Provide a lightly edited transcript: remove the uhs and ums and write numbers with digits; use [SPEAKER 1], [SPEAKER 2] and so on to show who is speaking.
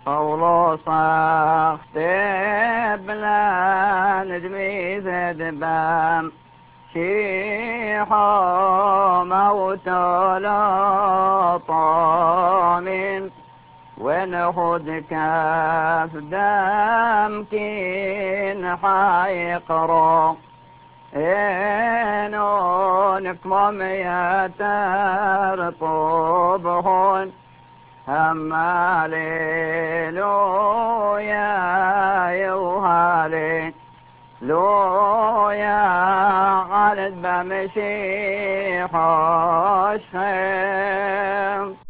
[SPEAKER 1] قول صاخت بلا ندمي ذدبام شيحو موت لطامين ونخد كاف دام كين حيقرو إنو نكمم يترطبهن همالي لو يا يوهالي لو يا غالد بمشي حوش